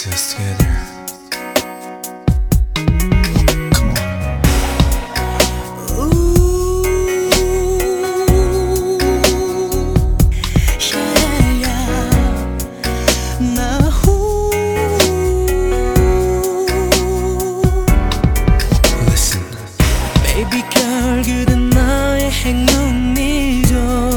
see us together. Come on. Ooh, yeah, yeah. Now, Listen, baby girl, 그댄 나의 행운이죠.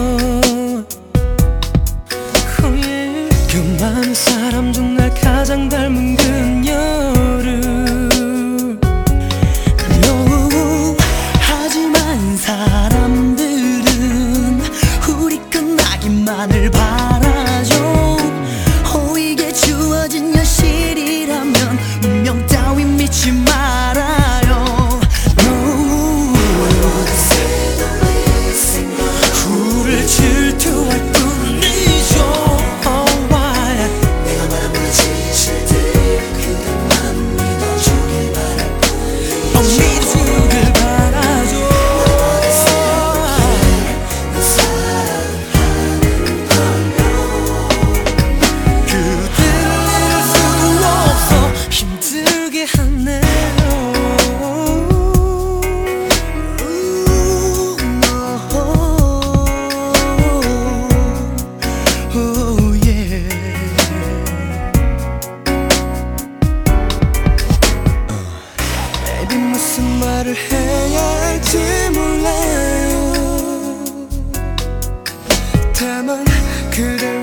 Oh, yeah. 그 많은 사람 중 날 가장 닮은 그녀를 No, 하지만 사람들은 우리 끝나기만을 바라죠. 이게 주어진 현실이라면 운명 따위 믿지 말아요. No, 우릴 질투할 뿐이죠. Why? 내가 바라보는 진실들 그것만 믿어주길 바랄 뿐이죠. 믿으길 바라죠. 난 사랑하는 거면 그대를 잃을 수 없어 힘들게 하네요. Oh, yeah. Baby, 무슨 말을 해야 할지 몰라요. 다만 그댈